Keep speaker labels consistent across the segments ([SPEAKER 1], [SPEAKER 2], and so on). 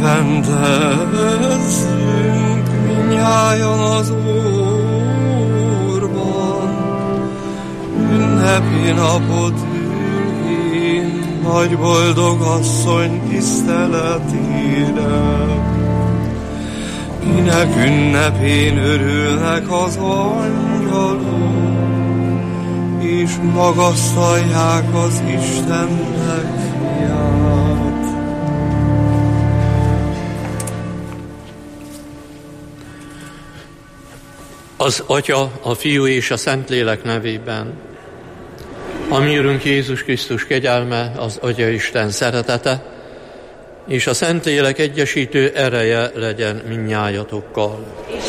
[SPEAKER 1] Örvendezzünk mindnyájan az Úrban, ünnepi napot üljén, nagy boldog asszony tiszteletére. Kinek ünnepén örülnek az angyalok, és magasztalják az Istennek fiát.
[SPEAKER 2] Az Atya, a Fiú és a Szentlélek nevében. A mi Urunk Jézus Krisztus kegyelme, az Atya Isten szeretete, és a Szentlélek egyesítő ereje legyen mindnyájatokkal.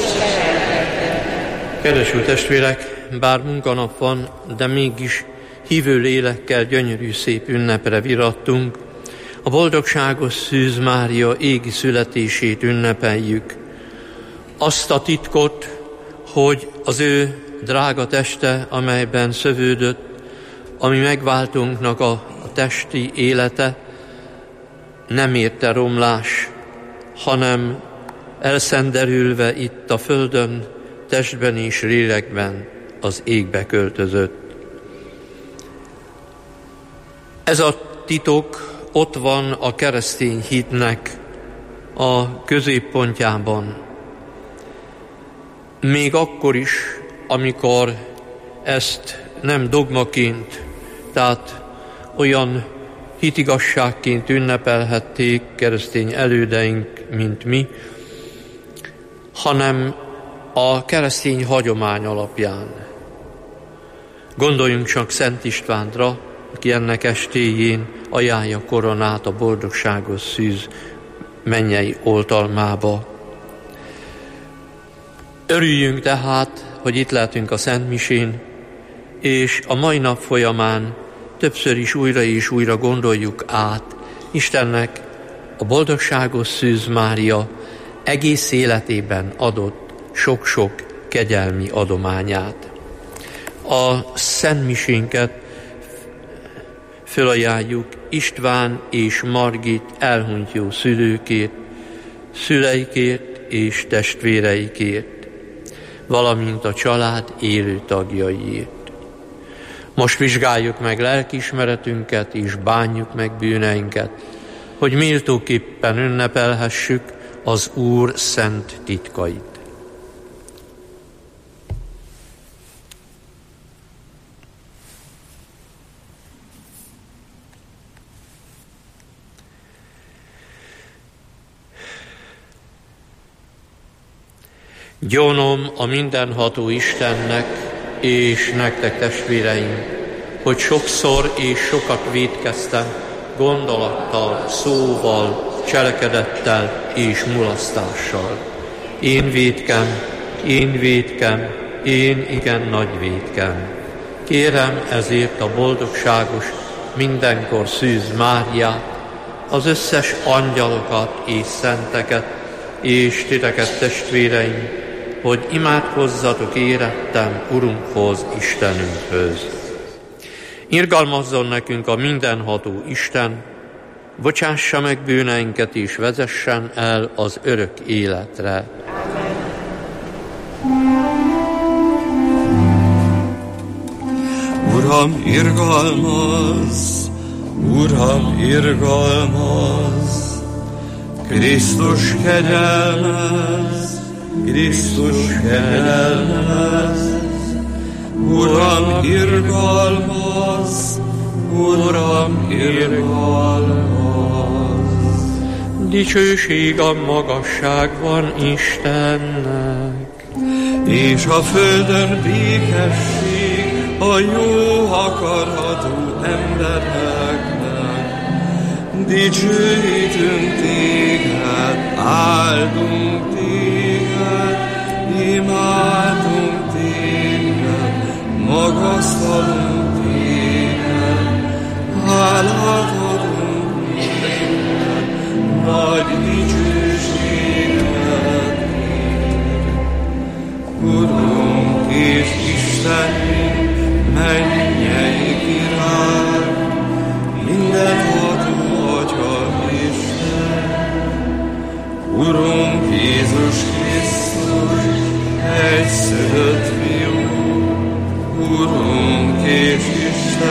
[SPEAKER 2] Kedves testvérek, bár munkanap van, de mégis hívő lélekkel gyönyörű szép ünnepre virattunk. A boldogságos Szűz Mária égi születését ünnepeljük. Azt a titkot, hogy az ő drága teste, amelyben szövődött, ami megváltunknak a testi élete, nem érte romlás, hanem elszenderülve itt a földön, testben és lélekben az égbe költözött. Ez a titok ott van a keresztény hitnek a középpontjában. Még akkor is, amikor ezt nem dogmaként, tehát olyan hitigasságként ünnepelhették keresztény elődeink, mint mi, hanem a keresztény hagyomány alapján. Gondoljunk csak Szent Istvánra, aki ennek estéjén ajánlja koronát a boldogságos Szűz mennyei oltalmába. Örüljünk tehát, hogy itt lehetünk a Szent Misén, és a mai nap folyamán többször is újra és újra gondoljuk át Istennek a boldogságos Szűz Mária egész életében adott sok-sok kegyelmi adományát. A Szent Misénket fölajánljuk István és Margit elhunyt jó szülőkért, szüleikért és testvéreikért, valamint a család élő tagjaiért. Most vizsgáljuk meg lelkiismeretünket és bánjuk meg bűneinket, hogy méltóképpen ünnepelhessük az Úr szent titkait. Gyónom a mindenható Istennek és nektek, testvéreim, hogy sokszor és sokat vétkeztem gondolattal, szóval, cselekedettel és mulasztással. Én vétkem, én igen nagy vétkem. Kérem ezért a boldogságos, mindenkor Szűz Máriát, az összes angyalokat és szenteket, és titeket, testvéreim, hogy imádkozzatok érettem Urunkhoz, Istenünkhöz. Irgalmazzon nekünk a mindenható Isten, bocsássa meg bűneinket és vezessen el az örök életre.
[SPEAKER 1] Uram, irgalmazz! Uram, irgalmazz! Krisztus kegyelmez! Krisztus kegyelmez! Uram, irgalmazz! Uram, irgalmazz!
[SPEAKER 2] Dicsőség a magasságban Istennek,
[SPEAKER 1] és a földön békesség a jó akaratú embereknek. Dicsőítünk téged, áldunk téged, imádunk téged, magasztalunk téged, hálát adunk téged, nagy dicsőséget téged. Urunk és Istenünk, mennyei király, mindenható Atya Isten,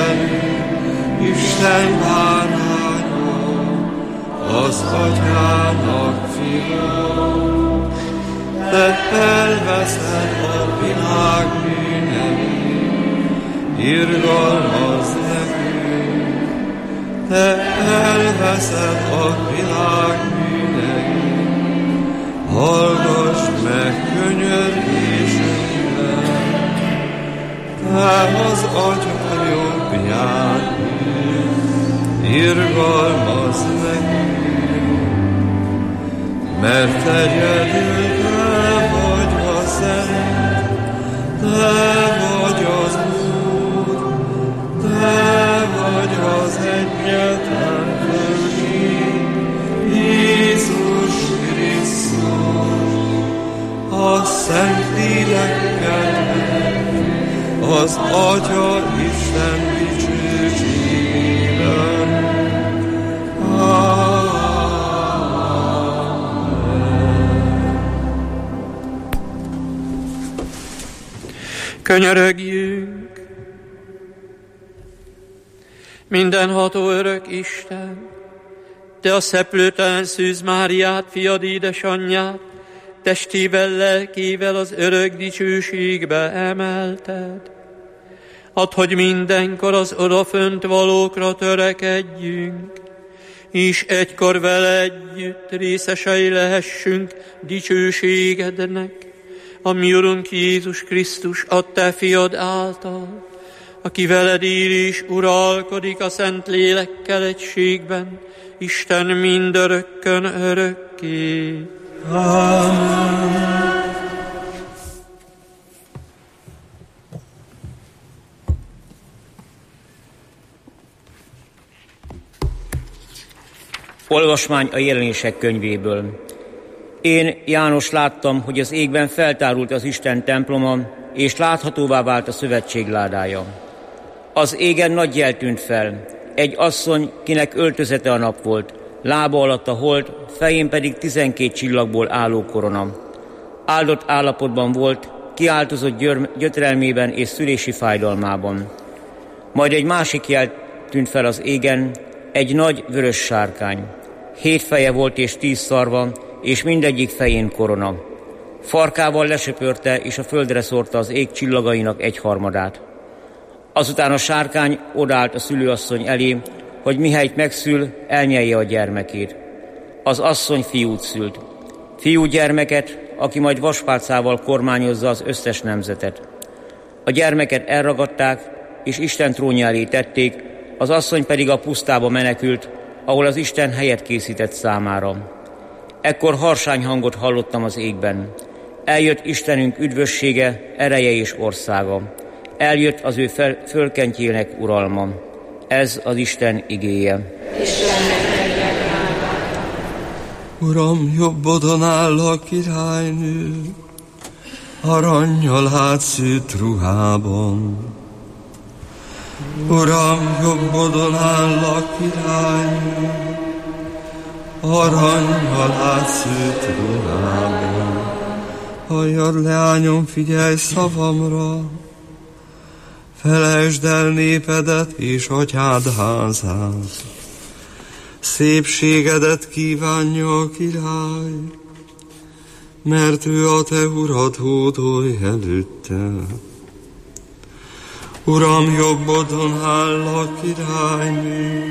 [SPEAKER 1] Isten báránya, az Atyának fia. Te elveszed a világ bűneit, irgalmazz nekünk. Te elveszed a világ bűneit, hallgass meg könyörgésünket. Te az Atya jobbján irgalmazz nekünk, mert egyedül Te vagy a Szent, Te vagy az Úr, Te vagy az egyetlen földi, Jézus Krisztus, a Szentlélekkel, az Atya Isten dicsőségében.
[SPEAKER 2] Könyörögjünk! Mindenható örök Isten, Te a szeplőtelen Szűz Máriát, fiad édesanyját, testével, lelkével az örök dicsőségbe emelted. Add, hogy mindenkor az odafönt valókra törekedjünk, és egykor vele együtt részesei lehessünk dicsőségednek, a mi Urunk Jézus Krisztus a Te fiad által, aki veled él és uralkodik a Szent Lélekkel egységben, Isten mindörökkön örökké.
[SPEAKER 1] Amen.
[SPEAKER 3] Olvasmány a Jelenések könyvéből. Én, János, láttam, hogy az égben feltárult az Isten temploma, és láthatóvá vált a szövetség ládája. Az égen nagy jel tűnt fel, egy asszony, kinek öltözete a nap volt, lába alatt a hold, fején pedig 12 csillagból álló korona. Áldott állapotban volt, kiáltozott gyötrelmében és szülési fájdalmában. Majd egy másik jel tűnt fel az égen, egy nagy vörös sárkány. 7 feje volt és 10 szarva, és mindegyik fején korona. Farkával lesöpörte, és a földre szórta az ég csillagainak 1/3. Azután a sárkány odállt a szülőasszony elé, hogy mihelyt megszül, elnyelje a gyermekét. Az asszony fiút szült. Fiúgyermeket, aki majd vaspálcával kormányozza az összes nemzetet. A gyermeket elragadták, és Isten trónja elé tették, az asszony pedig a pusztába menekült, ahol az Isten helyet készített számára. Ekkor harsányhangot hallottam az égben. Eljött Istenünk üdvössége, ereje és országa. Eljött az ő fölkentjének uralma. Ez az Isten igéje.
[SPEAKER 1] Uram, jobbodon áll a királynő, arannyal átszőtt ruhában. Uram, jobbodon áll a királynő, arannyal átszőtt ruhában. Halljad, leányom, figyelj szavamra, felejtsd el népedet és atyád házát. Szépségedet kívánja a király, mert ő a te urad, hódolj előtte. Uram, jobbodon áll a királynő,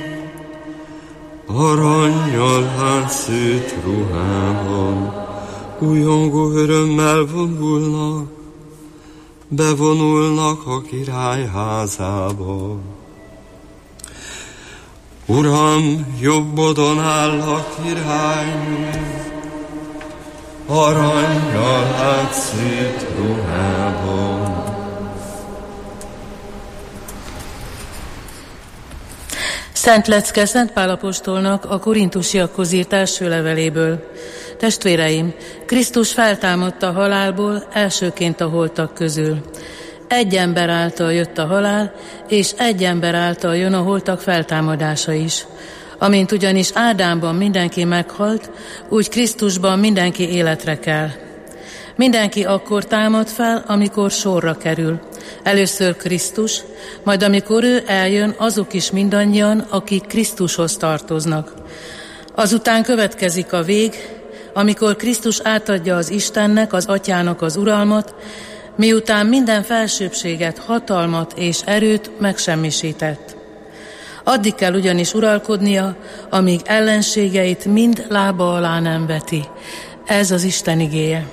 [SPEAKER 1] arannyal átszőtt ruhában. Újongó örömmel bevonulnak a király házába. Uram, jobbodon áll a királynő, arannyal átszőtt ruhában.
[SPEAKER 4] Szent lecke Szent Pál apostolnak a korintusiakhoz írt első leveléből. Testvéreim, Krisztus feltámadt a halálból elsőként a holtak közül. Egy ember által jött a halál, és egy ember által jön a holtak feltámadása is. Amint ugyanis Ádámban mindenki meghalt, úgy Krisztusban mindenki életre kell. Mindenki akkor támad fel, amikor sorra kerül. Először Krisztus, majd amikor ő eljön, azok is mindannyian, akik Krisztushoz tartoznak. Azután következik a vég, amikor Krisztus átadja az Istennek, az Atyának az uralmat, miután minden felsőbbséget, hatalmat és erőt megsemmisített. Addig kell ugyanis uralkodnia, amíg ellenségeit mind lába alá nem veti. Ez az Isten igéje.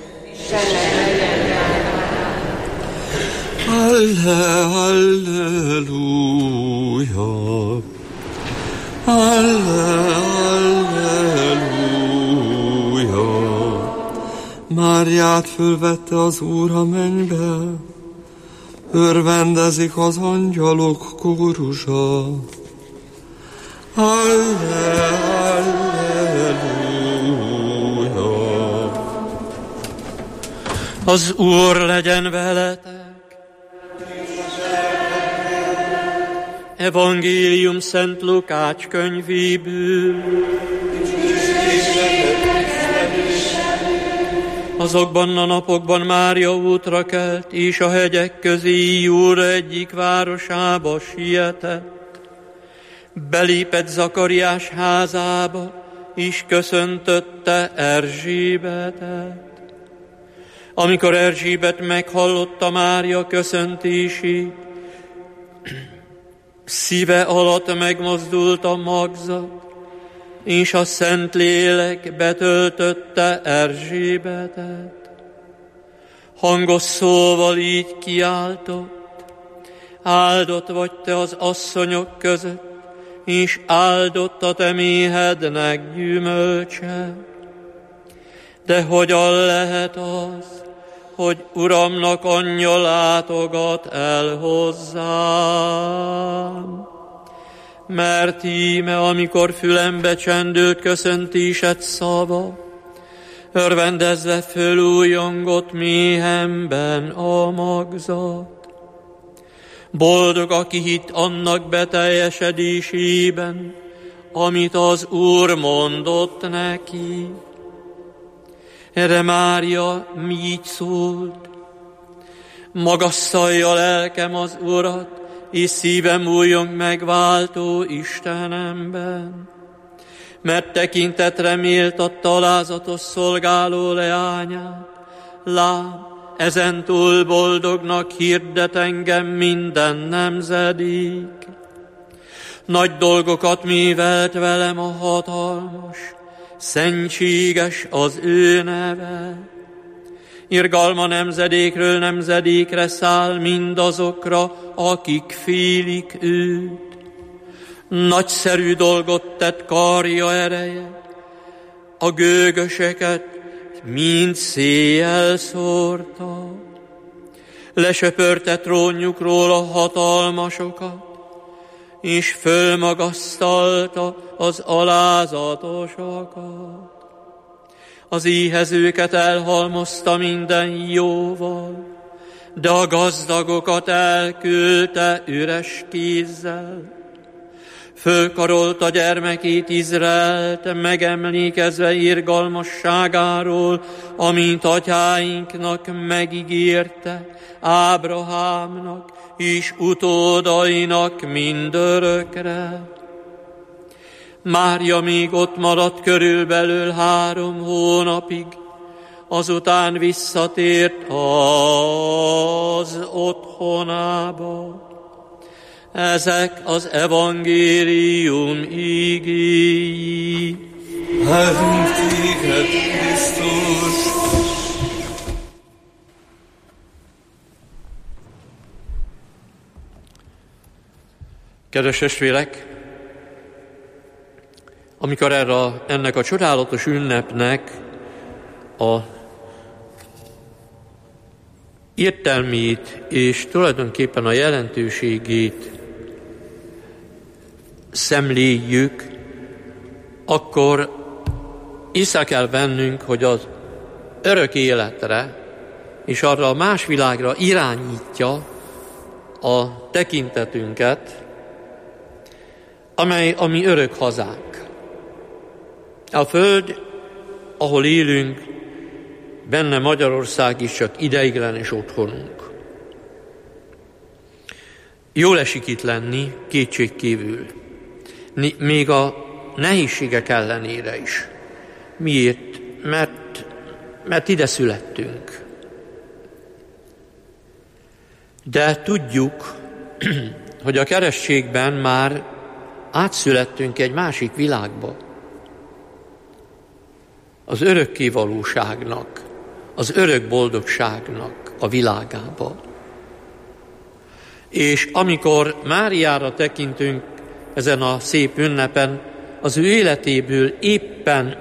[SPEAKER 1] Halleluja! Halleluja! Máriát fölvette az Úr a mennybe, örvendezik az angyalok kórusa. Halleluja!
[SPEAKER 2] Az Úr legyen veletek! Evangélium Szent Lukács könyvéből. Azokban a napokban Mária útra kelt, és a hegyek közé Júda egyik városába sietett. Belépett Zakariás házába, és köszöntötte Erzsébetet. Amikor Erzsébet meghallotta Mária köszöntését, szíve alatt megmozdult a magzat, és a Szentlélek betöltötte Erzsébetet. Hangos szóval így kiáltott: áldott vagy te az asszonyok között, és áldott a te méhednek gyümölcse. De hogyan lehet az, hogy Uramnak anyja látogat el hozzám? Mert íme, amikor fülembe csendült köszöntésed szava, örvendezve fölújongott méhemben a magzat. Boldog, aki hitt annak beteljesedésében, amit az Úr mondott neki. Erre Mária így szólt: magasszalja lelkem az Urat, és szívem újjong megváltó Istenemben, mert tekintetre méltatta alázatos szolgáló leányát. Lám, ezentúl boldognak hirdet engem minden nemzedék. Nagy dolgokat művelt velem a hatalmas, szentséges az ő neve. Irgalma nemzedékről nemzedékre száll mindazokra, akik félik őt. Nagyszerű dolgot tett karja ereje, a gőgöseket mind széjjel szórta. Lesöpörte trónjukról a hatalmasokat, és fölmagasztalta az alázatosokat. Az éhezőket elhalmozta minden jóval, de a gazdagokat elküldte üres kézzel. Fölkarolta gyermekét, Izraelt, megemlékezve irgalmasságáról, amint atyáinknak megígérte, Ábrahámnak és utódainak mindörökre. Mária még ott maradt körülbelül 3 hónapig, azután visszatért az otthonába. Ezek az evangélium igéi.
[SPEAKER 1] Áldunk téged, Krisztus!
[SPEAKER 2] Kedves testvérek, amikor ennek a csodálatos ünnepnek a értelmét és tulajdonképpen a jelentőségét szemléljük, akkor észre kell vennünk, hogy az örök életre és arra a más világra irányítja a tekintetünket, amely a mi örök hazánk. A föld, ahol élünk, benne Magyarország is csak ideiglenes otthonunk. Jól esik itt lenni, kétségkívül. Még a nehézségek ellenére is. Miért? Mert ide születtünk. De tudjuk, hogy a keresztségben már átszülettünk egy másik világba. Az örökké valóságnak, az örök boldogságnak a világába. És amikor Máriára tekintünk ezen a szép ünnepen, az ő életéből éppen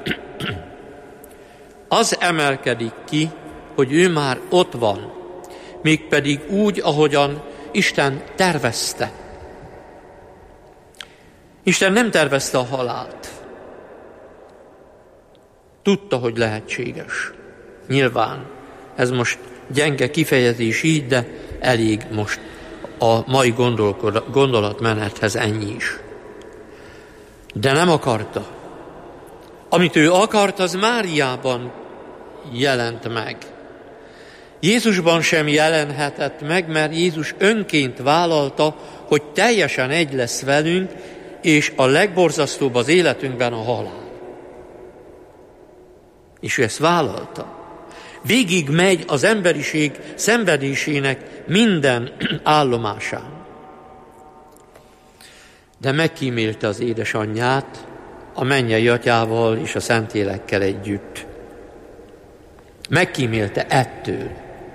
[SPEAKER 2] az emelkedik ki, hogy ő már ott van, mégpedig úgy, ahogyan Isten tervezte. Isten nem tervezte a halált. Tudta, hogy lehetséges. Nyilván, ez most gyenge kifejezés így, de elég most a mai gondolatmenethez ennyi is. De nem akarta. Amit ő akart, az Máriában jelent meg. Jézusban sem jelenhetett meg, mert Jézus önként vállalta, hogy teljesen egy lesz velünk, és a legborzasztóbb az életünkben a halál. És ő ezt vállalta. Végig megy az emberiség szenvedésének minden állomásán. De megkímélte az édesanyját a mennyei atyával és a Szentlélekkel együtt. Megkímélte ettől.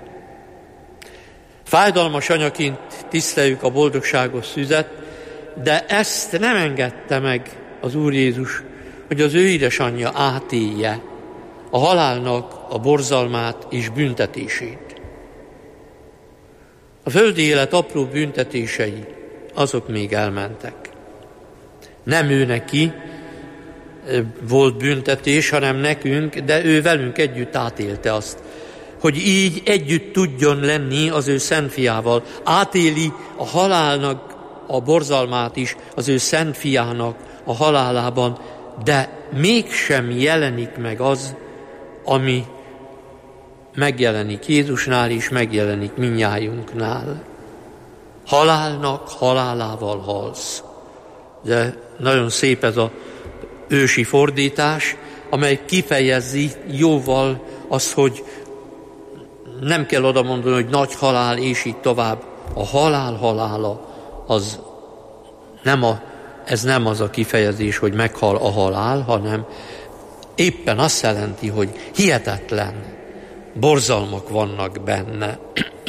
[SPEAKER 2] Fájdalmas anyaként tiszteljük a boldogságos szüzet, de ezt nem engedte meg az Úr Jézus, hogy az ő édesanyja átélje a halálnak a borzalmát és büntetését. A földi élet apró büntetései, azok még elmentek. Nem ő neki volt büntetés, hanem nekünk, de ő velünk együtt átélte azt, hogy így együtt tudjon lenni az ő szent fiával. Átéli a halálnak a borzalmát is az ő szent fiának a halálában, de mégsem jelenik meg az, ami megjelenik Jézusnál és megjelenik mindnyájunknál. Halálnak halálával halsz. De nagyon szép ez az ősi fordítás, amely kifejezi jóval az, hogy nem kell oda mondani, hogy nagy halál, és így tovább. A halál halála, ez nem az a kifejezés, hogy meghal a halál, hanem éppen azt jelenti, hogy hihetetlen borzalmak vannak benne.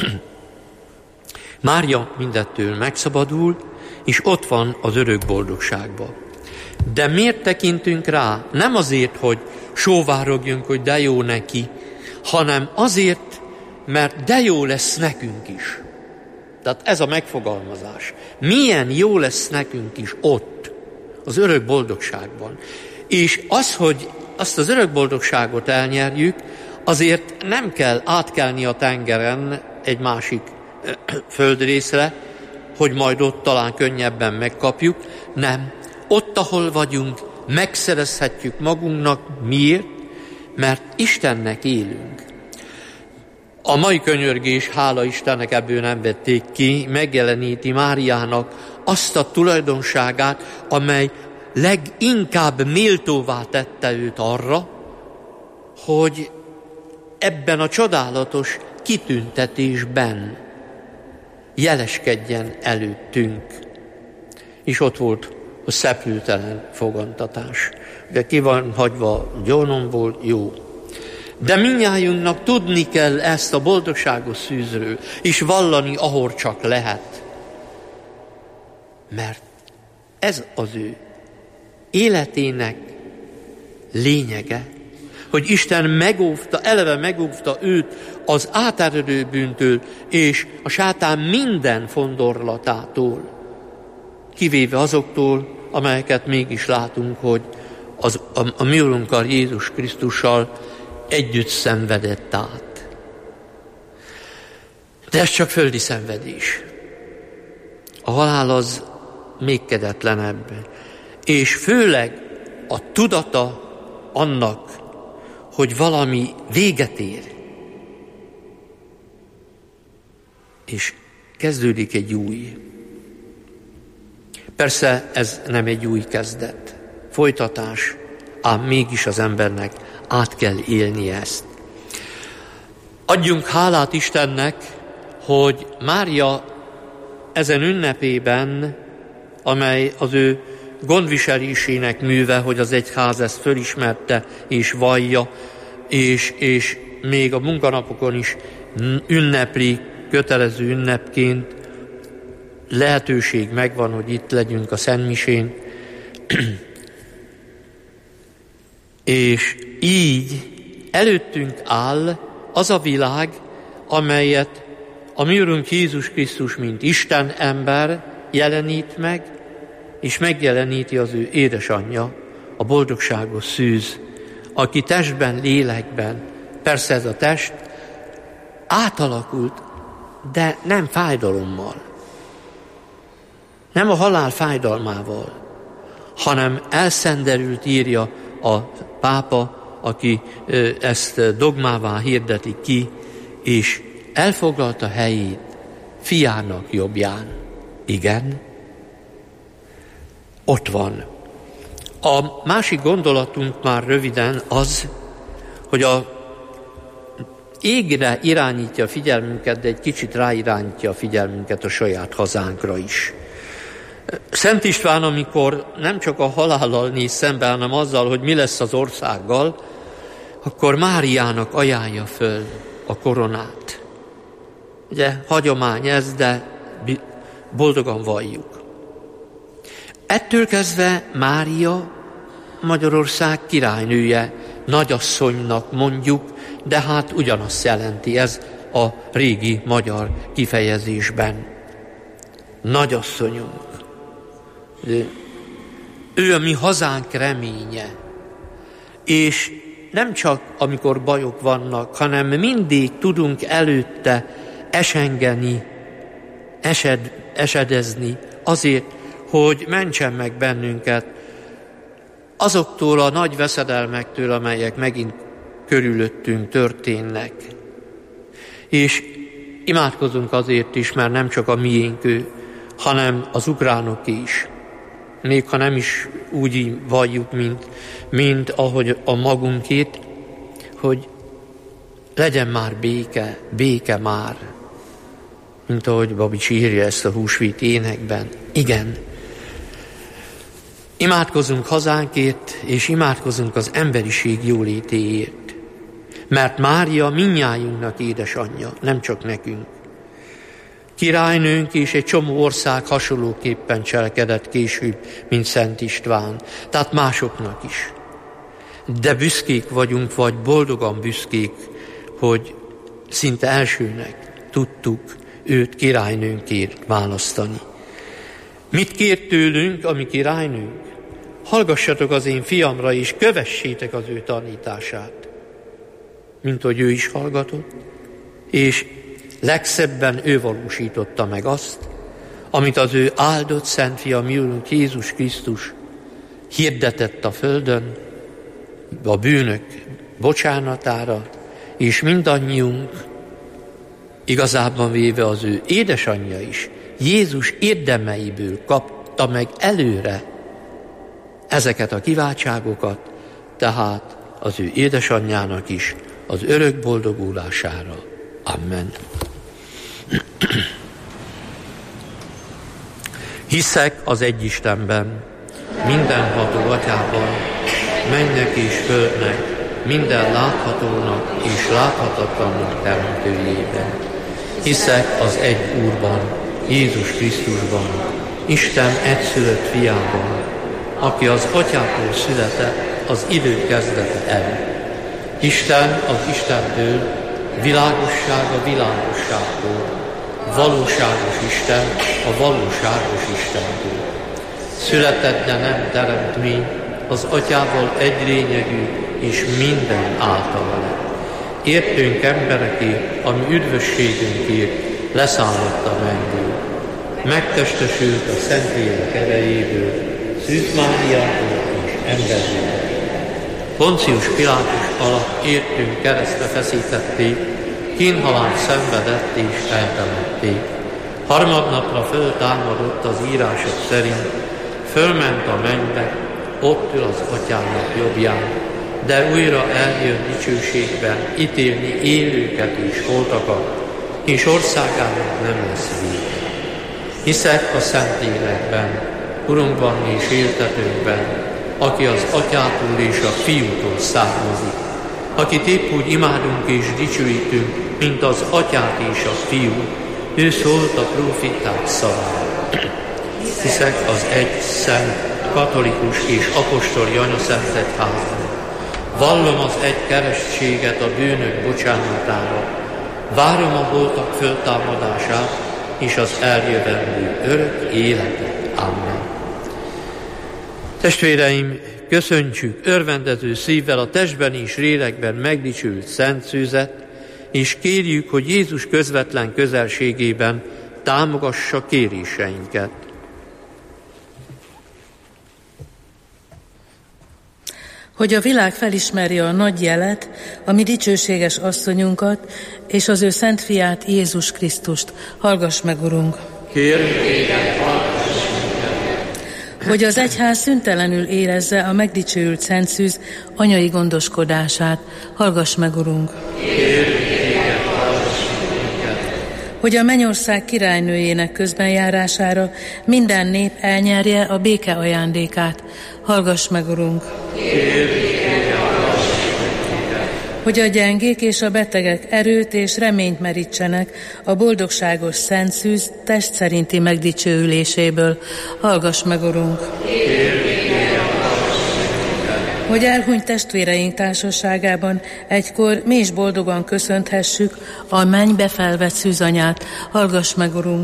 [SPEAKER 2] Mária mindettől megszabadul, és ott van az örök boldogságban. De miért tekintünk rá? Nem azért, hogy sóvárogjunk, hogy de jó neki, hanem azért, mert de jó lesz nekünk is. Tehát ez a megfogalmazás. Milyen jó lesz nekünk is ott, az örök boldogságban. És az, hogy azt az örök boldogságot elnyerjük, azért nem kell átkelni a tengeren egy másik földrészre, hogy majd ott talán könnyebben megkapjuk. Nem. Ott, ahol vagyunk, megszerezhetjük magunknak. Miért? Mert Istennek élünk. A mai könyörgés, hála Istennek, ebből nem vették ki, megjeleníti Máriának azt a tulajdonságát, amely leginkább méltóvá tette őt arra, hogy ebben a csodálatos kitüntetésben jeleskedjen előttünk. És ott volt a szeplőtelen fogantatás. De ki van hagyva gyónomból, jó. De mindnyájunknak tudni kell ezt a boldogságos szűzről, és vallani, ahol csak lehet. Mert ez az ő életének lényege, hogy Isten eleve megóvta őt az áteredő bűntől, és a sátán minden fondorlatától, kivéve azoktól, amelyeket mégis látunk, hogy a mi Urunkkal, Jézus Krisztussal együtt szenvedett át. De ez csak földi szenvedés. A halál az még kegyetlenebb, és főleg a tudata annak, hogy valami véget ér, és kezdődik egy új. Persze ez nem egy új kezdet, folytatás, ám mégis az embernek át kell élnie ezt. Adjunk hálát Istennek, hogy Mária ezen ünnepében, amely az ő gondviselésének műve, hogy az egyház ezt fölismerte és vallja, és még a munkanapokon is ünnepli, kötelező ünnepként, lehetőség megvan, hogy itt legyünk a Szentmisén, és így előttünk áll az a világ, amelyet a mi Urunk Jézus Krisztus, mint Isten ember jelenít meg, és megjeleníti az ő édesanyja, a boldogságos szűz, aki testben, lélekben, persze ez a test átalakult, de nem fájdalommal, nem a halál fájdalmával, hanem elszenderült, írja a pápa, aki ezt dogmává hirdeti ki, és elfoglalta helyét fiának jobbján. Igen, ott van. A másik gondolatunk már röviden az, hogy a égre irányítja a figyelmünket, de egy kicsit ráirányítja a figyelmünket a saját hazánkra is. Szent István, amikor nem csak a halállal néz szembe, hanem azzal, hogy mi lesz az országgal, akkor Máriának ajánlja föl a koronát. Ugye hagyomány ez, de boldogan valljuk. Ettől kezdve Mária Magyarország királynője, nagyasszonynak mondjuk, de hát ugyanazt jelenti ez a régi magyar kifejezésben. Nagyasszonyunk. Ő a mi hazánk reménye. És nem csak amikor bajok vannak, hanem mindig tudunk előtte esengeni, esedezni azért, hogy mentsen meg bennünket azoktól a nagy veszedelmektől, amelyek megint körülöttünk történnek. És imádkozunk azért is, mert nem csak a miénk ő, hanem az ukránok is. Még ha nem is úgy valljuk, mint ahogy a magunkét, hogy legyen már béke már, mint ahogy Babics írja ezt a húsvét énekben. Igen, imádkozunk hazánkért, és imádkozunk az emberiség jólétéért, mert Mária mindnyájunknak édesanyja, nem csak nekünk. Királynőnk és egy csomó ország hasonlóképpen cselekedett később, mint Szent István, tehát másoknak is. De büszkék vagyunk, vagy boldogan büszkék, hogy szinte elsőnek tudtuk őt királynőnkért választani. Mit kér tőlünk, ami királynőnk? Hallgassatok az én fiamra, és kövessétek az ő tanítását, mint hogy ő is hallgatott, és legszebben ő valósította meg azt, amit az ő áldott szent fia, mi Urunk Jézus Krisztus hirdetett a földön, a bűnök bocsánatára, és mindannyiunk igazában véve az ő édesanyja is Jézus érdemeiből kapta meg előre ezeket a kiváltságokat, tehát az ő édesanyjának is az örök boldogulására. Amen. Hiszek az egy Istenben, mindenható Atyában, mennek és földnek, minden láthatónak és láthatatlannak teremtőjében. Hiszek az egy Úrban, Jézus Krisztusban, Isten egyszülött fiában, aki az Atyától született az idő kezdete előtt. Isten az Istentől, világosság a világosságtól, valóságos Isten a valóságos Istentől. Született, de nem teremtmény, az Atyával egy lényegű, és minden általa lett. Értünk embereké, ami üdvösségünkért leszállott a mennyből. Megtestesült a Szentlélek erejéből, Szűz Máriától és emberből. Poncius Pilátus alatt értünk keresztre feszítették, kínhalált szenvedett és eltemették. Harmadnapra föltámadott az írások szerint, fölment a mennybe, ott ül az Atyának jobbján, de újra eljön dicsőségben ítélni élőket és holtakat, és országának nem lesz vége. Hiszek a Szentlélekben, Urunkban és éltetőnkben, aki az Atyától és a Fiútól származik, akit épp úgy imádunk és dicsőítünk, mint az Atyát és a Fiút, ő szólt a próféták szavára. Hiszek az egy szent, katolikus és apostoli anyaszent egyházban. Vallom az egy keresztséget a bűnök bocsánatára. Várom a holtak föltámadását és az eljövendő örök életet. Amen. Testvéreim, köszöntsük örvendező szívvel a testben és lélekben megdicsült Szent Szűzet, és kérjük, hogy Jézus közvetlen közelségében támogassa kéréseinket.
[SPEAKER 4] Hogy a világ felismerje a nagy jelet, a mi dicsőséges asszonyunkat, és az ő szent fiát, Jézus Krisztust. Hallgass meg, Urunk!
[SPEAKER 2] Kérünk téged, hallgass minket!
[SPEAKER 4] Hogy az egyház szüntelenül érezze a megdicsőült Szent Szűz anyai gondoskodását. Hallgass meg, Urunk!
[SPEAKER 2] Kérünk téged, hallgass minket!
[SPEAKER 4] Hogy a mennyország királynőjének közbenjárására minden nép elnyerje a béke ajándékát. Hallgass meg, Urunk! Hogy a gyengék és a betegek erőt és reményt merítsenek a boldogságos Szent Szűz test szerinti megdicsőüléséből. Hallgass meg, Urunk! Hogy elhunyt testvéreink társaságában egykor mi is boldogan köszönthessük a mennybe felvett szűzanyát. Hallgass meg, Urunk!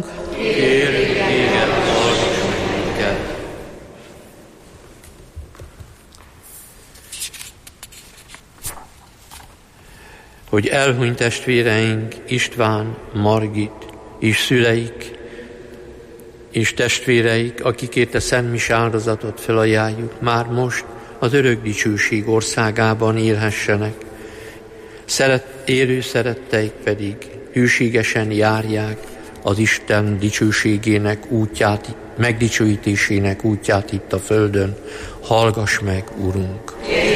[SPEAKER 2] Hogy elhunyt testvéreink István, Margit és szüleik és testvéreik, akikért a Szent Mise áldozatot felajánljuk, már most az örök dicsőség országában élhessenek. Élő szeretteik pedig hűségesen járják az Isten dicsőségének útját, megdicsőítésének útját itt a földön. Hallgass meg, Urunk!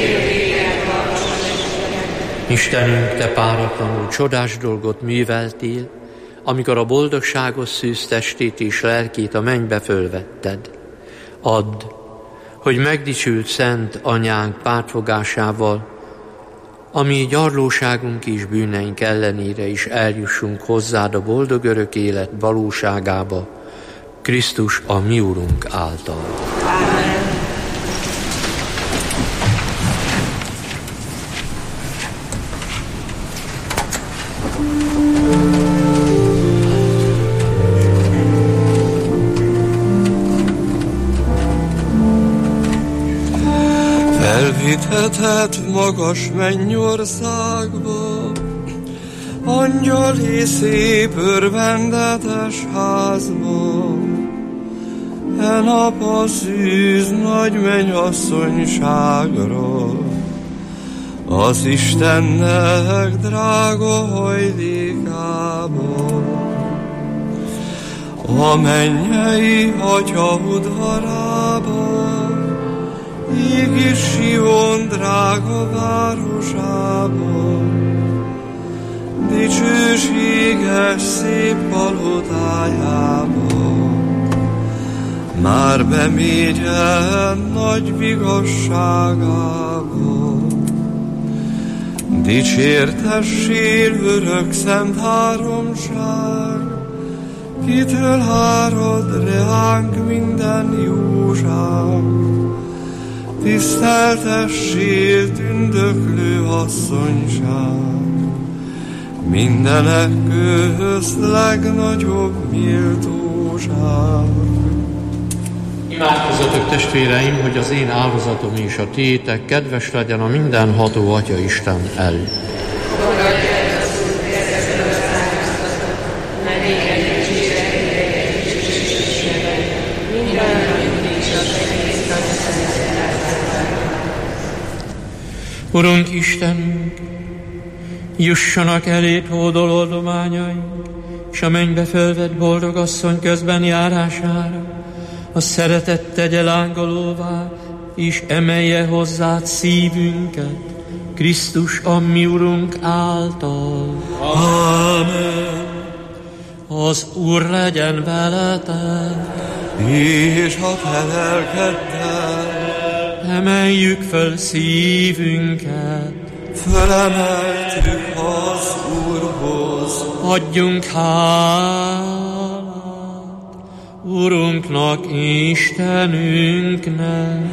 [SPEAKER 2] Istenünk, te páratlanul csodás dolgot műveltél, amikor a boldogságos szűz testét és lelkét a mennybe fölvetted. Add, hogy megdicsült szent anyánk pártfogásával, ami gyarlóságunk és bűneink ellenére is eljussunk hozzád a boldog örök élet valóságába, Krisztus a mi Urunk által. Amen.
[SPEAKER 1] Elvitheted magas mennyországba, angyali szép örvendetes házba. E nap a szűz nagy mennyasszonyságra, az Istennek drága hajlékába. A mennyei Atya udvarába, ég és Sion drága városában, dicsőséges szép palotájában, már bemégyen nagy vigasságába. Dicsértessél örök szent háromság, kitől árad reánk minden jóság. Tiszteltessél tündöklő asszonyság, mindenek közt legnagyobb méltóság.
[SPEAKER 2] Imádkozzatok, testvéreim, hogy az én áldozatom és a tiétek kedves legyen a mindenható Atya Isten előtt. Urunk Istenünk, jussanak eléd hódolódományaink, és a mennybe fölvett boldog asszony közben járására, A szeretet tegye lángolóvá, és emelje hozzád szívünket, Krisztus, a mi Urunk által.
[SPEAKER 1] Amen.
[SPEAKER 2] Az Úr legyen veletek,
[SPEAKER 1] És a te lelkeddel.
[SPEAKER 2] emeljük föl szívünket,
[SPEAKER 1] Fölemeltük az Úrhoz.
[SPEAKER 2] adjunk hálát Urunknak, Istenünknek.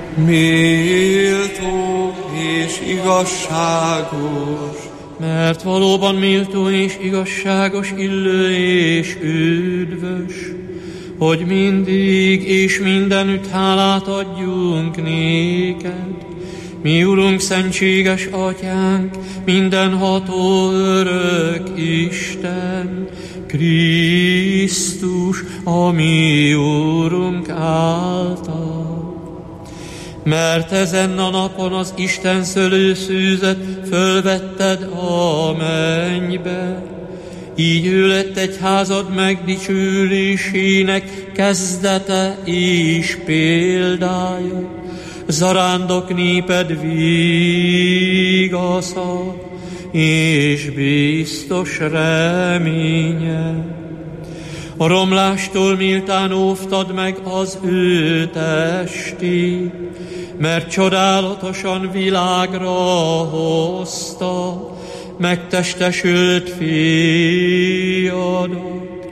[SPEAKER 1] Méltó és igazságos,
[SPEAKER 2] Mert valóban méltó és igazságos, illő és üdvös, hogy mindig és mindenütt hálát adjunk néked, mi Urunk, szentséges Atyánk, mindenható örök Isten, Krisztus, a mi Urunk által. Mert ezen a napon az Isten szőlőszűzet fölvetted a mennybe, így ő lett egyházad megdicsülésének kezdete és példája, zarándok néped vigasza és biztos reménye. A romlástól méltán óvtad meg az ő testét, mert csodálatosan világra hozta, megtestesült fiadat,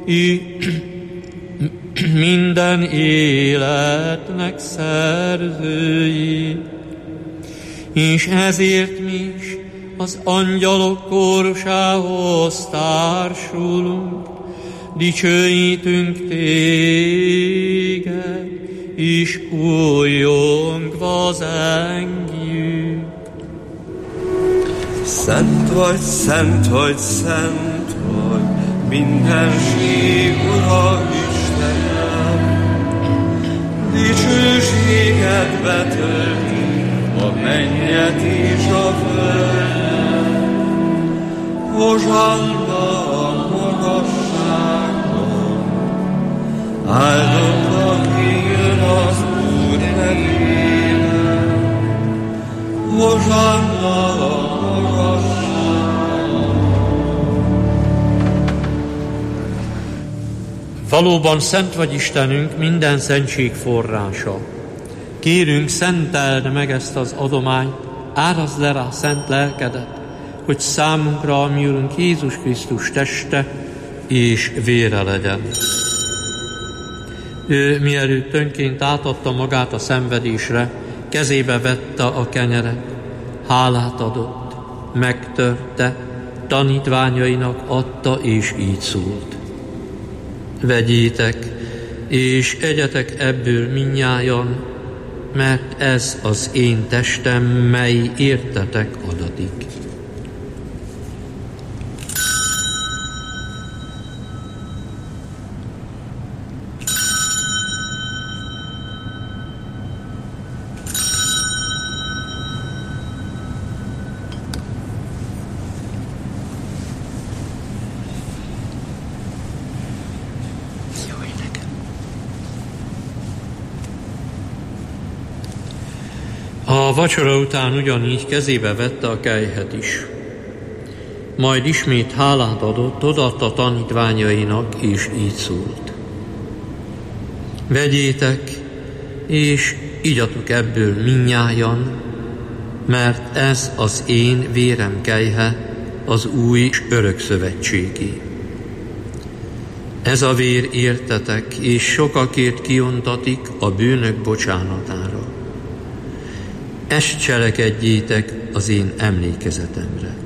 [SPEAKER 2] minden életnek szerzőjét. És ezért mi is az angyalok kórusához társulunk, dicsőítünk téged, és újjongva zengjük.
[SPEAKER 1] Szent vagy, szent vagy, szent vagy, mindenség Ura Istenem. Dicsőséged betölti a mennyet és a földet. Hozsanna a magasságban, áldott aki jön az Úr nevében. Hozsanna a magasságban.
[SPEAKER 2] Valóban szent vagy Istenünk, minden szentség forrása. Kérünk, szenteld meg ezt az adományt, árazd le rá szent lelkedet, hogy számunkra a mi Urunk Jézus Krisztus teste és vére legyen. Ő mielőtt önként átadta magát a szenvedésre, kezébe vette a kenyeret, hálát adott, megtörte, tanítványainak adta, és így szólt. Vegyétek, és egyetek ebből mindnyájan, mert ez az én testem, mely értetek adatik. A vacsora után ugyanígy kezébe vette a kelyhet is. Majd ismét hálát adott, odaadta tanítványainak, és így szólt. Vegyétek, és igyatok ebből mindnyájan, mert ez az én vérem kelyhe, az új és örök szövetségé. Ez a vér értetek, és sokakért kiontatik a bűnök bocsánatára. Ezt cselekedjétek az én emlékezetemre.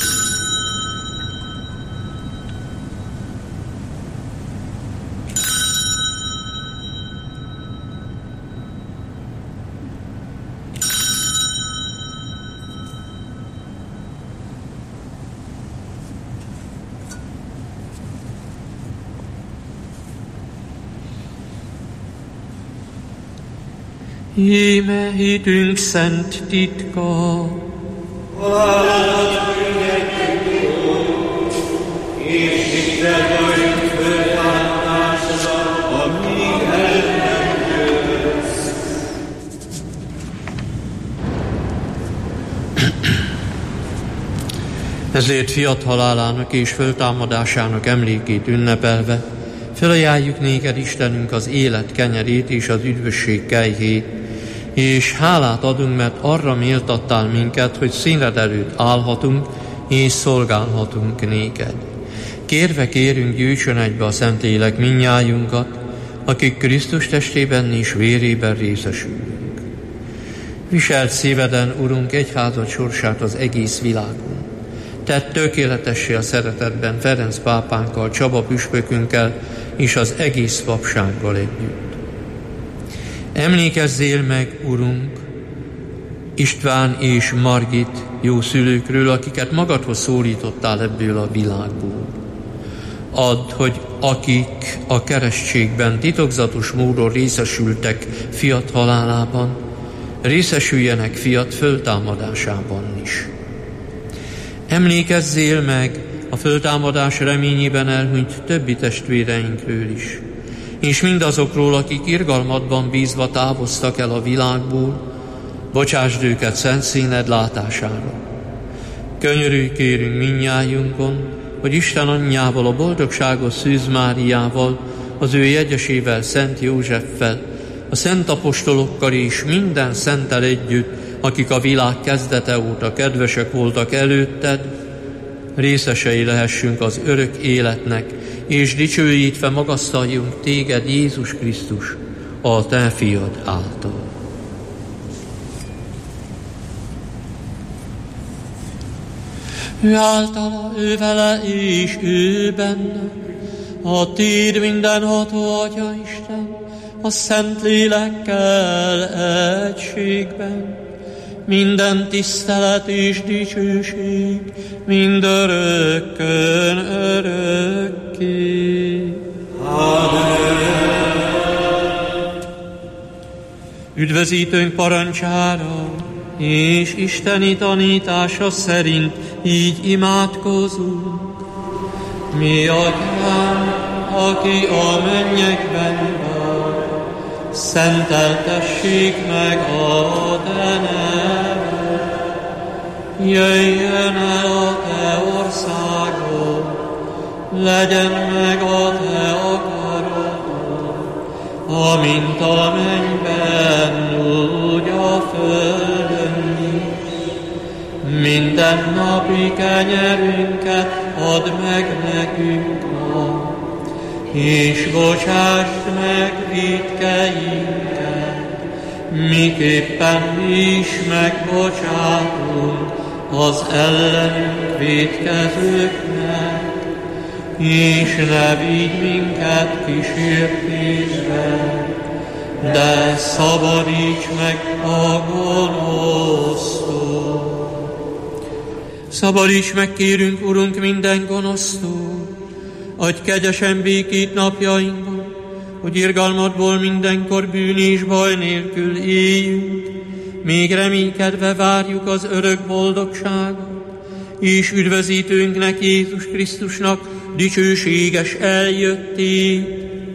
[SPEAKER 2] Íme hitünk szent titka,
[SPEAKER 1] Halálodat könnyedjük, és hiszed vagyunk föltámadásra, amíg el
[SPEAKER 2] Ezért fiat halálának és föltámadásának emlékét ünnepelve, felajánljuk néked, Istenünk, az élet kenyerét és az üdvösség kejhét, és hálát adunk, mert arra méltattál minket, hogy színed előtt állhatunk és szolgálhatunk néked. Kérve kérünk, gyűjtsön egybe a Szentlélek mindnyájunkat, akik Krisztus testében és vérében részesülünk. Viselt szíveden, Urunk, egyházad sorsát az egész világon. Tedd tökéletessé a szeretetben Ferenc pápánkkal, Csaba püspökünkkel és az egész papsággal együtt. Emlékezzél meg, Urunk, István és Margit jó szülőkről, akiket magadhoz szólítottál ebből a világból. Add, hogy akik a keresztségben titokzatos módon részesültek fiat halálában, részesüljenek fiat föltámadásában is. Emlékezzél meg a föltámadás reményében elhunyt többi testvéreinkről is, és mindazokról, akik irgalmadban bízva távoztak el a világból, bocsásd őket szent színed látására. Könyörülj kérünk mindnyájunkon, hogy Isten anyjával, a boldogságos Szűz Máriával, az ő jegyesével, Szent Józseffel, a szent apostolokkal és minden szenttel együtt, akik a világ kezdete óta kedvesek voltak előtted, részesei lehessünk az örök életnek, és dicsőítve magasztaljunk téged, Jézus Krisztus, a te fiad által. Ő általa, ő vele és ő benne, a téd mindenható Atya Isten, a Szent Lélekkel egységben, minden tisztelet és dicsőség, mindörökkön örökké. Amen. Üdvözítőnk parancsára és isteni tanítása szerint így imádkozunk. Mi Atyánk, aki a mennyekben vagy, szenteltessék meg a te neved. Jöjjön el a te országod, legyen meg a te akaratod, amint a mennyben, úgy a földön is. Mindennapi kenyerünket add meg nekünk ma, és bocsásd meg vétkeinket, miképpen mi is megbocsátunk az ellenünk vétkezőknek, és ne vigy minket kísértésbe, de szabadíts meg a gonosztól. Szabadíts meg, kérünk, Urunk, minden gonosztól, adj kegyesen békét napjainkban, hogy irgalmadból mindenkor bűn és baj nélkül éljünk, még reménykedve várjuk az örök boldogságot, és üdvözítőnknek, Jézus Krisztusnak dicsőséges eljöttét.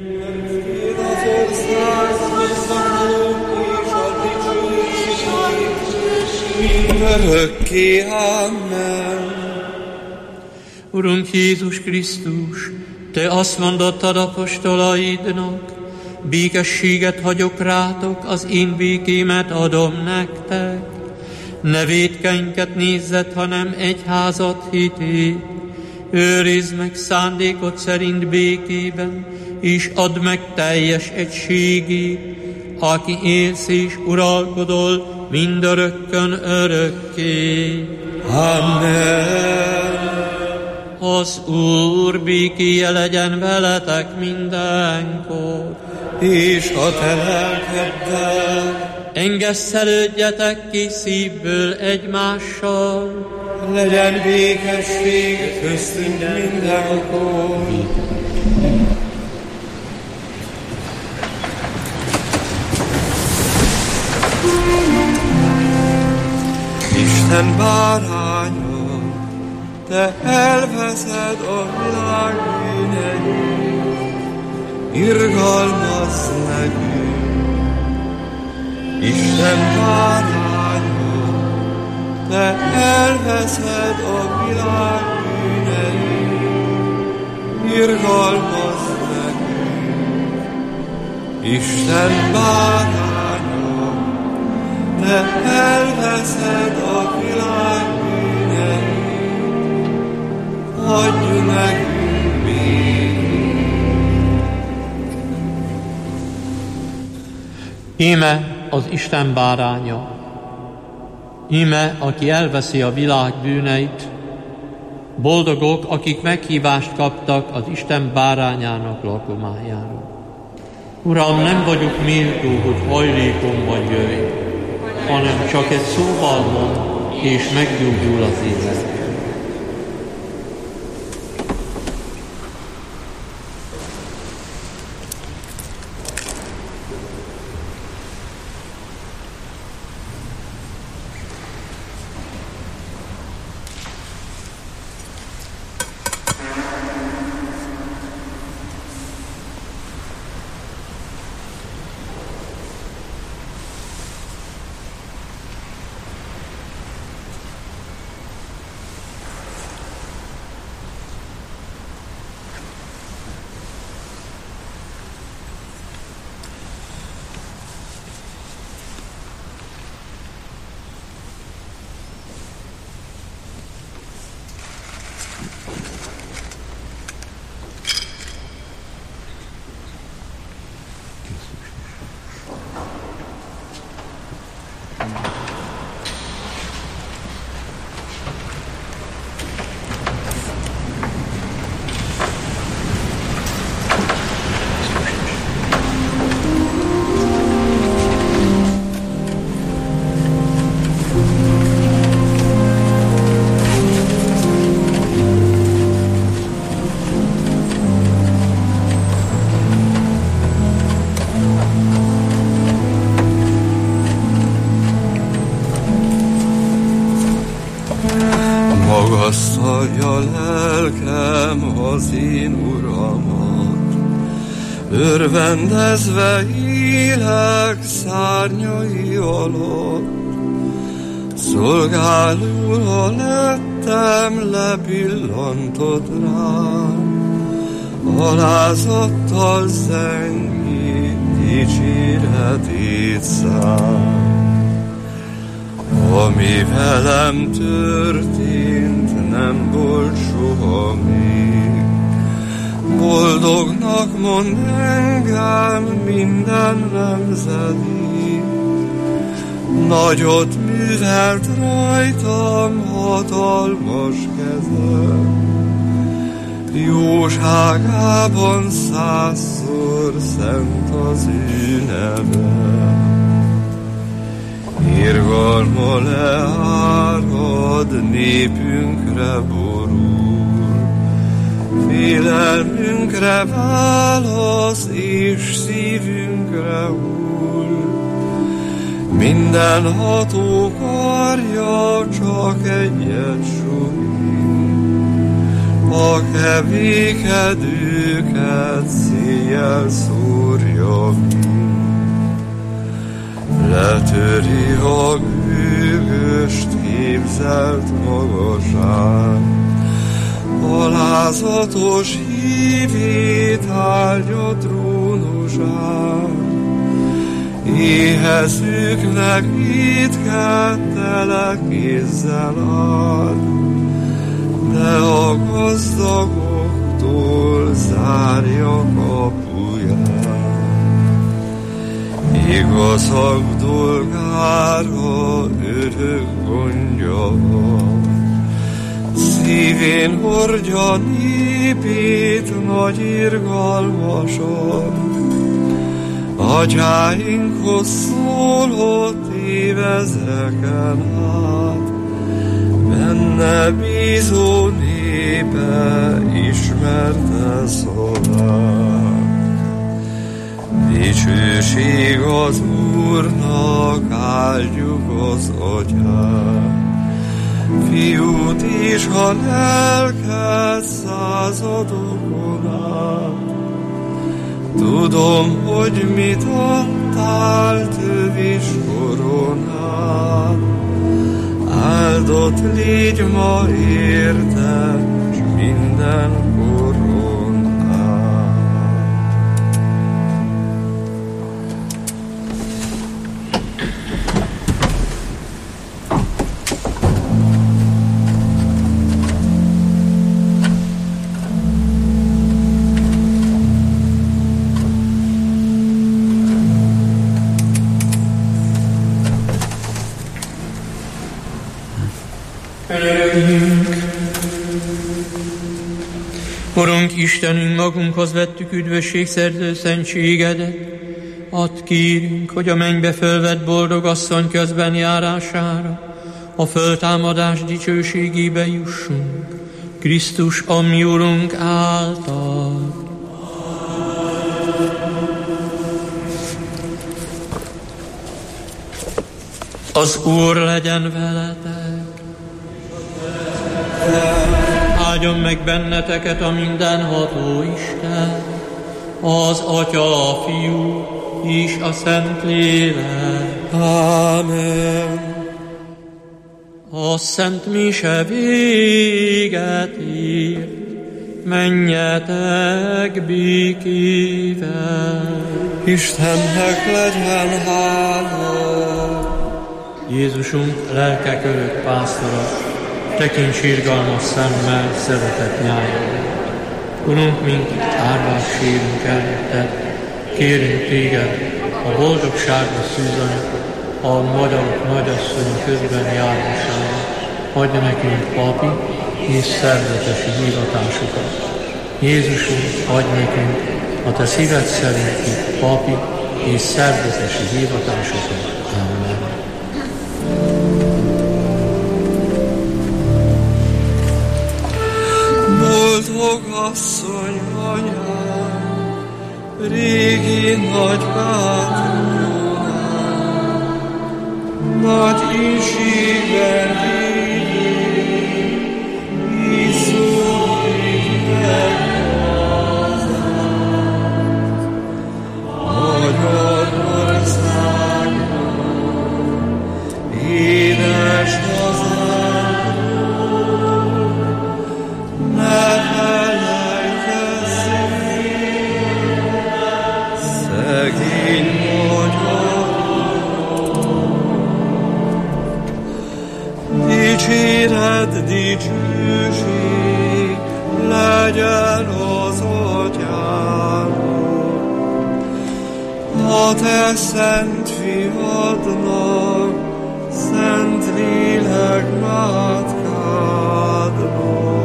[SPEAKER 1] Örökké, amen.
[SPEAKER 2] Urunk Jézus Krisztus, te azt mondottad apostolaidnak, békességet hagyok rátok, az én békémet adom nektek. Ne vétkeinket nézzed, hanem egyházat hitét. Őrizd meg szándékod szerint békében, és add meg teljes egységét, aki élsz és uralkodol mindörökkön örökké.
[SPEAKER 1] Amen.
[SPEAKER 2] Az Úr békéje legyen veletek mindenkor.
[SPEAKER 1] És a te lelkeddel.
[SPEAKER 2] Engesztelődjetek ki szívből egymással.
[SPEAKER 1] Legyen békesség köztünk mindenkor. Isten báránya, te elveszed a világ bűneit, irgalmazz nekünk. Isten báránya, te elveszed a világ bűneit, irgalmazz nekünk. Isten báránya, te elveszed a világ bűneit, adj nekünk békét.
[SPEAKER 2] Íme az Isten báránya, íme, aki elveszi a világ bűneit. Boldogok, akik meghívást kaptak az Isten bárányának lakomájára. Uram, nem vagyok méltó, hogy hajlékomban jöjj, hanem csak egy szóval mond, és meggyógyul az élet.
[SPEAKER 1] Magasztalja lelkem az én Uramat, örvendezve élek szárnyai alatt. Szolgálul, ha lettem, lepillantott rám, alázattal zengi dicséretét szám. Ami velem történt, nem volt soha még. Boldognak mond engem minden nemzedék. Nagyot művelt rajtam hatalmas keze, jóságában 100-szor szent az ő neve. Irgalma leárad, népünkre borul, félelmünkre válasz, és szívünkre hull. Mindenható karja csak egyet sújt, a kevékedőket széjjel szórja ki. Letöri a gőgöst képzelt magasság, alázatos hívét áldja trónusát. Éhezőknek étket tele kézzel ad, de a gazdagoktól zárja kapuját. Igazak dolgára örök gondja van, szívén hordja népét nagy irgalmasan. Atyáinkhoz szólott évezreken át, benne bízó népe ismerte szavát. Dicsőség az Úrnak, áldjuk az Atyát, Fiút és a lelket századokon át. Tudom, hogy mit adtál, tövis koronát, áld áldott légy ma érte, s minden koron át.
[SPEAKER 2] Urunk, Istenünk, magunkhoz vettük üdvösségszerző szentségedet. Add kérünk, hogy a mennybe fölvett boldog asszony közben járására a föltámadás dicsőségébe jussunk. Krisztus, a mi Urunk által. Az Úr legyen veletek. Áldjon meg benneteket a mindenható Isten, az Atya, a Fiú és a Szentlélek.
[SPEAKER 1] Ámen.
[SPEAKER 2] A szent mise véget ért, menjetek békével.
[SPEAKER 1] Istennek legyen hála.
[SPEAKER 2] Jézusunk, lelkek örök pásztora, tekints irgalmas szemmel szeretett nyájára. Urunk, minket árvás sírunk előtted, kérünk téged a boldogságos szűzanyag, a magyarok nagyasszony közben járására, adja nekünk papi és szerzetesi hivatásokat. Jézusunk, adj nekünk a te szíved szerinti papi és szerzetesi hivatásokat. Amen.
[SPEAKER 1] Boldog asszony anyám, régi nagy bátornál, nagy inségben légy, Iszúig meghozzám. Magyarországon, édes hazánkon, ne felejtezzél szegény magyarok. Dicséret, dicsőség legyen az Atyának, a te szent fiadnak, szent lélek mátkádnak.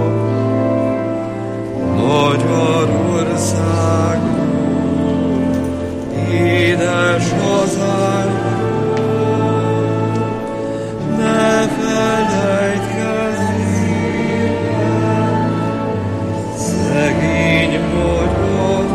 [SPEAKER 1] Magyarországon, édes hazánkon, ne felejtkezzél szegény magyarok.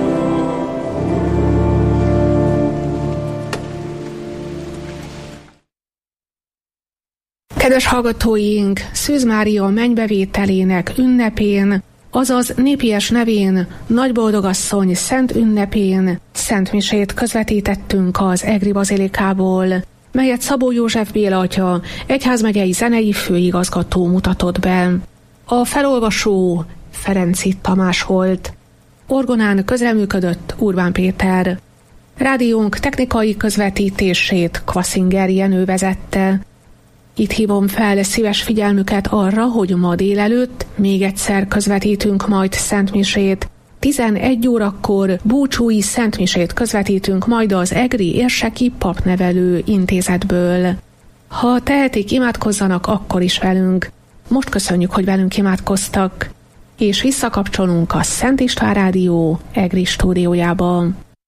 [SPEAKER 5] Kedves hallgatóink, Szűz Mária mennybevételének ünnepén, azaz népies nevén Nagyboldogasszony szent ünnepén szentmisét közvetítettünk az Egri Bazilikából, melyet Szabó József Béla atya, egyházmegyei zenei főigazgató mutatott be. A felolvasó Ferenczy Tamás volt. Orgonán közreműködött Urbán Péter. Rádiónk technikai közvetítését Kvaszinger Jenő vezette. Itt hívom fel szíves figyelmüket arra, hogy ma délelőtt még egyszer közvetítünk majd szentmisét. 11 órakor búcsúi szentmisét közvetítünk majd az Egri Érseki Papnevelő Intézetből. Ha tehetik, imádkozzanak akkor is velünk. Most köszönjük, hogy velünk imádkoztak. És visszakapcsolunk a Szent István Rádió Egri stúdiójába.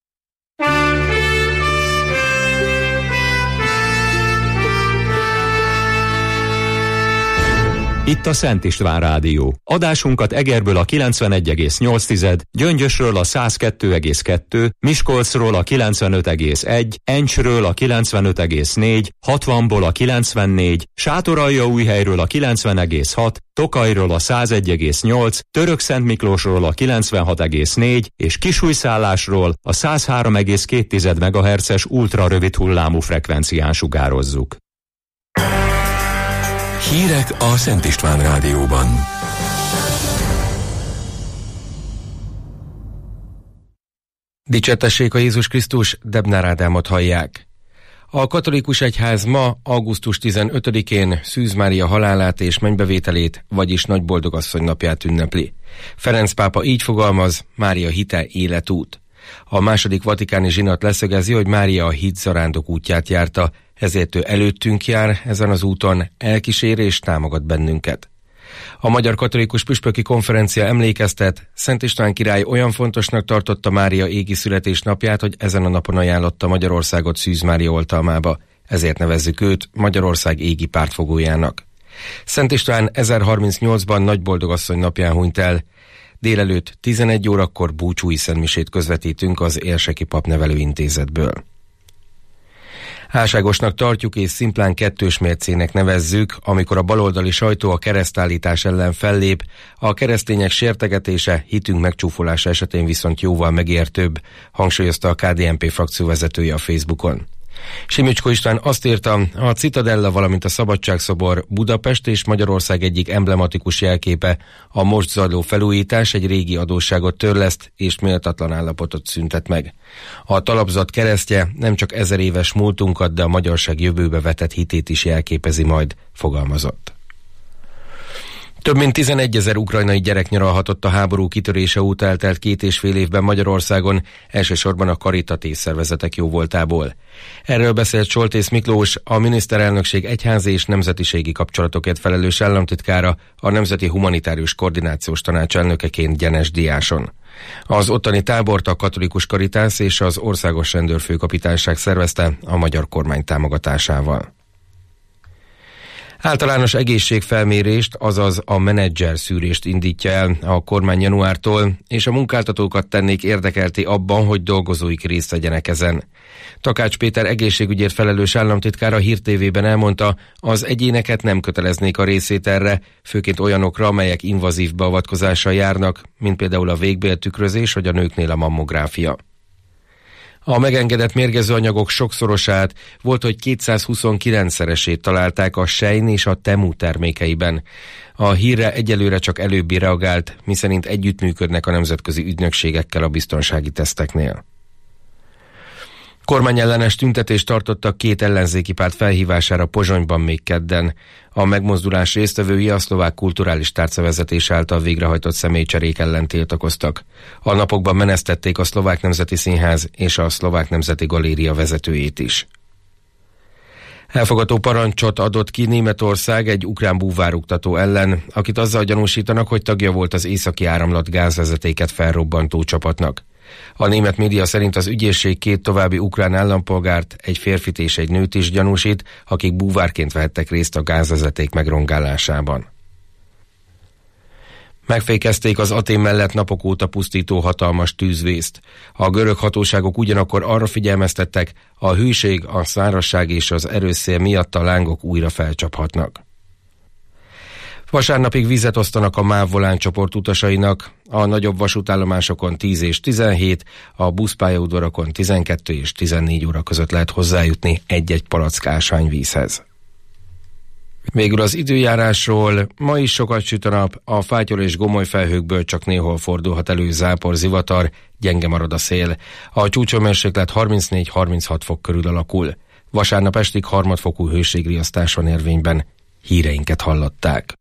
[SPEAKER 6] Itt a Szent István Rádió. Adásunkat Egerből a 91,8, Gyöngyösről a 102,2, Miskolcról a 95,1, Encsről a 95,4, 60-ból a 94, Sátoraljaújhelyről a 90,6, Tokajról a 101,8, Törökszentmiklósról a 96,4 és Kisújszállásról a 103,2 MHz-es ultrarövid hullámú frekvencián sugározzuk.
[SPEAKER 7] Hírek a Szent István Rádióban.
[SPEAKER 8] Dicsertessék a Jézus Krisztus, Debnár Ádámot hallják. A katolikus egyház ma, augusztus 15-én Szűz Mária halálát és mennybevételét, vagyis Nagyboldogasszony napját ünnepli. Ferenc pápa így fogalmaz: Mária hite életút. A második vatikáni zsinat leszögezi, hogy Mária a hit zarándok útját járta, ezért ő előttünk jár ezen az úton, elkísér és támogat bennünket. A Magyar Katolikus Püspöki Konferencia emlékeztet, Szent István király olyan fontosnak tartotta Mária égi születésnapját, hogy ezen a napon ajánlotta Magyarországot Szűz Mária oltalmába, ezért nevezzük őt Magyarország égi pártfogójának. Szent István 1038-ban Nagyboldogasszony napján hunyt el. Délelőtt 11 órakor búcsúi szentmisét közvetítünk az Érseki Papnevelő Intézetből. Álságosnak tartjuk és szimplán kettős mércének nevezzük, amikor a baloldali sajtó a keresztállítás ellen fellép, a keresztények sértegetése, hitünk megcsúfolása esetén viszont jóval megértőbb, hangsúlyozta a KDNP frakció vezetője a Facebookon. Simicskó István azt írta, a Citadella, valamint a Szabadságszobor Budapest és Magyarország egyik emblematikus jelképe, a most zajló felújítás egy régi adósságot törleszt és méltatlan állapotot szüntet meg. A talapzat keresztje nem csak 1000 éves múltunkat, de a magyarság jövőbe vetett hitét is jelképezi majd, fogalmazott. Több mint 11 000 ukrajnai gyerek nyaralhatott a háború kitörése óta eltelt 2,5 évben Magyarországon, elsősorban a karitatív szervezetek jóvoltából. Erről beszélt Soltész Miklós, a miniszterelnökség egyházi és nemzetiségi kapcsolatokért felelős államtitkára, a Nemzeti Humanitárius Koordinációs Tanács elnökeként Gyenes Diáson. Az ottani tábort a Katolikus Karitász és az Országos Rendőrfőkapitányság szervezte a magyar kormány támogatásával. Általános egészségfelmérést, azaz a menedzser szűrést indítja el a kormány januártól, és a munkáltatókat tennék érdekelté abban, hogy dolgozóik részt vegyenek ezen. Takács Péter egészségügyért felelős államtitkár a Hír TV-ben elmondta, az egyéneket nem köteleznék a részvételre, főként olyanokra, amelyek invazív beavatkozással járnak, mint például a végbéltükrözés vagy a nőknél a mammográfia. A megengedett mérgező anyagok sokszorosát, volt, hogy 229-szeresét találták a Shein és a Temu termékeiben. A hírre egyelőre csak előbbi reagált, miszerint együttműködnek a nemzetközi ügynökségekkel a biztonsági teszteknél. Kormányellenes tüntetést tartottak 2 ellenzéki párt felhívására Pozsonyban még kedden. A megmozdulás résztvevői a szlovák kulturális tárcavezetés által végrehajtott személycserék ellen tiltakoztak. A napokban menesztették a Szlovák Nemzeti Színház és a Szlovák Nemzeti Galéria vezetőjét is. Elfogató parancsot adott ki Németország egy ukrán búvároktató ellen, akit azzal gyanúsítanak, hogy tagja volt az északi áramlat gázvezetéket felrobbantó csapatnak. A német média szerint az ügyészség 2 további ukrán állampolgárt, egy férfit és egy nőt is gyanúsít, akik búvárként vehettek részt a gázvezeték megrongálásában. Megfékezték az Atén mellett napok óta pusztító hatalmas tűzvészt. A görög hatóságok ugyanakkor arra figyelmeztettek, a hűség, a szárazság és az erős szél miatt a lángok újra felcsaphatnak. Vasárnapig vizet osztanak a MÁV Volán csoport utasainak, a nagyobb vasútállomásokon 10 és 17, a buszpályaudvarokon 12 és 14 óra között lehet hozzájutni egy-egy palack ásványvízhez. Végül az időjárásról: ma is sokat süt a nap, a fátyol és gomoly felhőkből csak néhol fordulhat elő zápor, zivatar, gyenge marad a szél. A csúcshőmérséklet 34-36 fok körül alakul. Vasárnap estig harmadfokú hőségriasztás van érvényben. Híreinket hallották.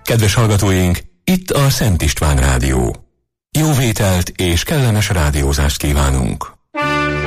[SPEAKER 7] Kedves hallgatóink, itt a Szent István Rádió. Jó vételt és kellemes rádiózást kívánunk!